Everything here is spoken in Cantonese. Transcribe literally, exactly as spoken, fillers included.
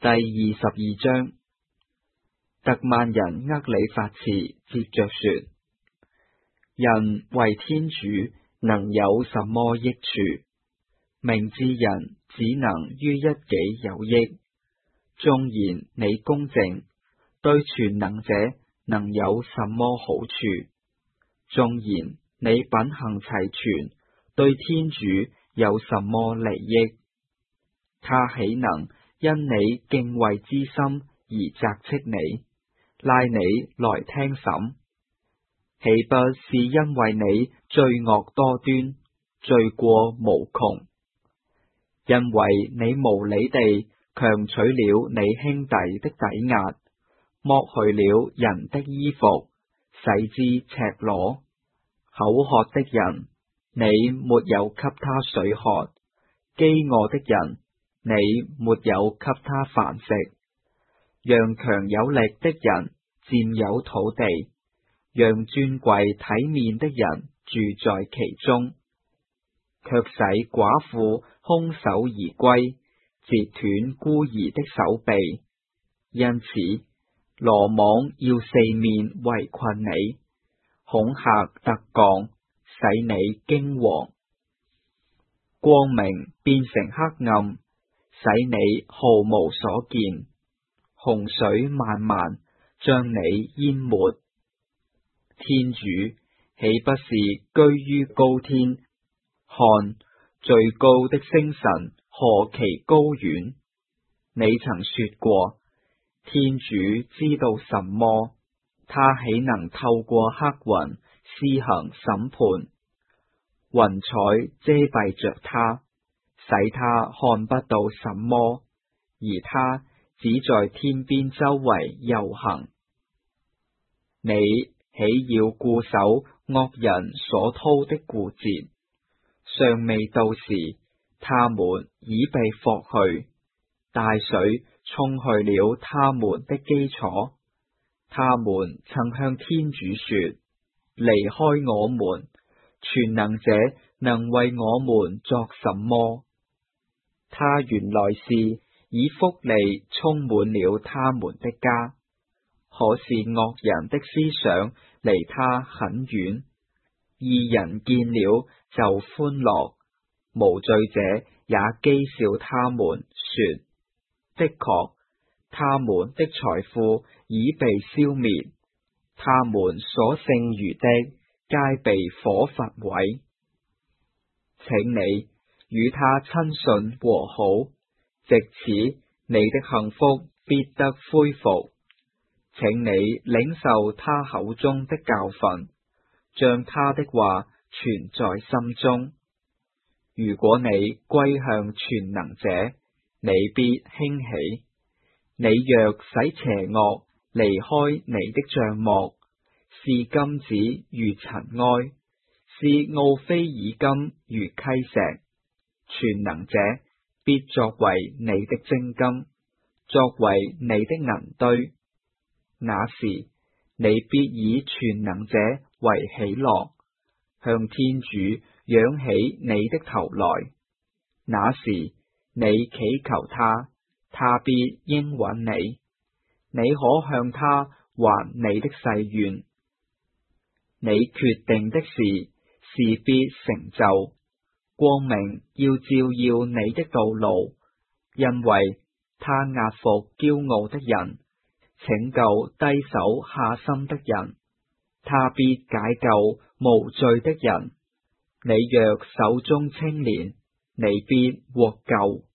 第二十二章，特曼人厄里法茨接着說：人為天主能有什麼益處？明智人只能於一己有益。縱然你公正，對全能者能有什麼好處？縱然你品行齊全，對天主有什麼利益？他豈能因你敬畏之心而責斥你，拉你來聽審？豈不是因為你罪惡多端，罪過無窮？因為你無理地強取了你兄弟的抵押，剝去了人的衣服，使之赤裸。口渴的人，你沒有給他水喝；飢餓的人，你沒有給他飯食。讓強有力的人佔有土地，讓尊貴體面的人住在其中，卻使寡婦空手而歸，截斷孤兒的手臂。因此，羅網要四面圍困你，恐嚇特降，使你驚惶。光明變成黑暗，使你毫無所見。洪水漫漫，將你淹沒。天主豈不是居於高天？看，最高的星神何其高遠！你曾說過，天主知道什麼？他豈能透過黑雲施行審判？雲彩遮蔽着他，使他看不到什麼，而他只在天邊周圍遊行。你豈要固守惡人所掏的故節？尚未到時，他們已被霍去，大水沖去了他們的基礎。他們曾向天主說：離開我們，全能者能為我們作什麼？他原來是以福利充滿了他們的家，可是惡人的思想離他很遠。義人見了就歡樂，無罪者也譏笑他們，說：的確，他們的財富已被消滅，他們所剩餘的皆被火焚毀。請你與他親信和好，藉此你的幸福必得恢復。請你領受他口中的教訓，將他的話存在心中。如果你歸向全能者，你必興起。你若使邪惡離開你的帳幕，是金子如塵埃，是奧菲爾金如溪石，全能者必作為你的精金，作為你的銀堆。那時，你必以全能者為喜樂，向天主仰起你的頭來。那時，你祈求他，他必應允你。你可向他還你的誓願。你決定的事，事必成就。光明要照耀你的道路，因為他壓服驕傲的人，拯救低手下心的人，他必解救無罪的人。你若手中清廉，你必獲救。